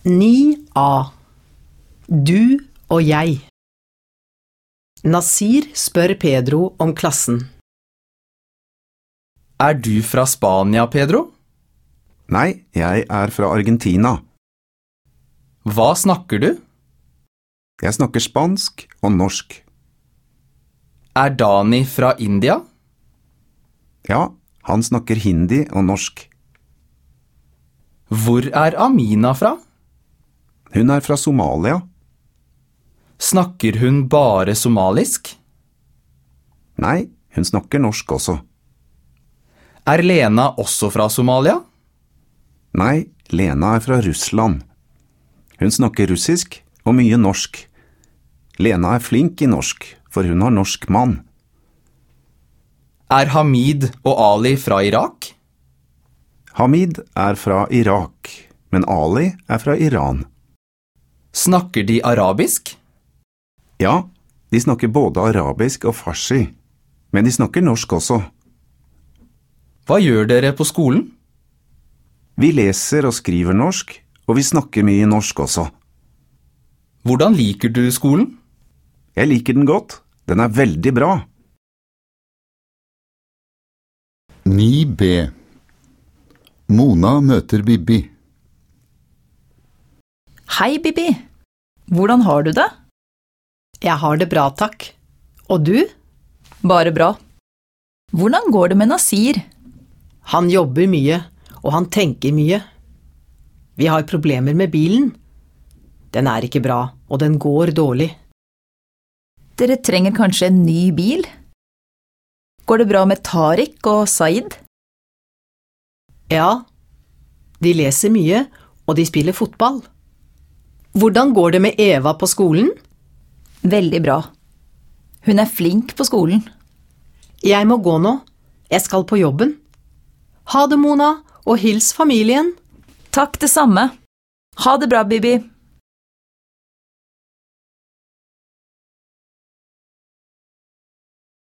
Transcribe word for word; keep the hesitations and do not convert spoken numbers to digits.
ni A. Du og jeg. Nasir spør Pedro om klassen. Er du fra Spania, Pedro? Nei, jeg er fra Argentina. Hva snakker du? Jeg snakker spansk og norsk. Er Dani fra India? Ja, han snakker hindi og norsk. Hvor er Amina fra? Hun er fra Somalia. Snakker hun bare somalisk? Nei, hun snakker norsk også. Er Lena også fra Somalia? Nei, Lena er fra Russland. Hun snakker russisk og mye norsk. Lena er flink i norsk, for hun har norsk mann. Er Hamid og Ali fra Irak? Hamid er fra Irak, men Ali er fra Iran. Snakker de arabisk? Ja, de snakker både arabisk og farsi, men de snakker norsk også. Hva gjør dere på skolen? Vi leser og skriver norsk, og vi snakker mye norsk også. Hvordan liker du skolen? Jeg liker den godt. Den er veldig bra. ni B. Mona møter Bibi. Hei, Bibi. Hvordan har du det? Jeg har det bra, takk. Og du? Bare bra. Hvordan går det med Nasir? Han jobber mye, og han tenker mye. Vi har problemer med bilen. Den er ikke bra, og den går dårlig. Dere trenger kanskje en ny bil? Går det bra med Tariq og Said? Ja, de leser mye, og de spiller fotball. Hvordan går det med Eva på skolen? Veldig bra. Hun er flink på skolen. Jeg må gå nå. Jeg skal på jobben. Ha det, Mona, og hils familien. Takk det samme. Ha det bra, Bibi.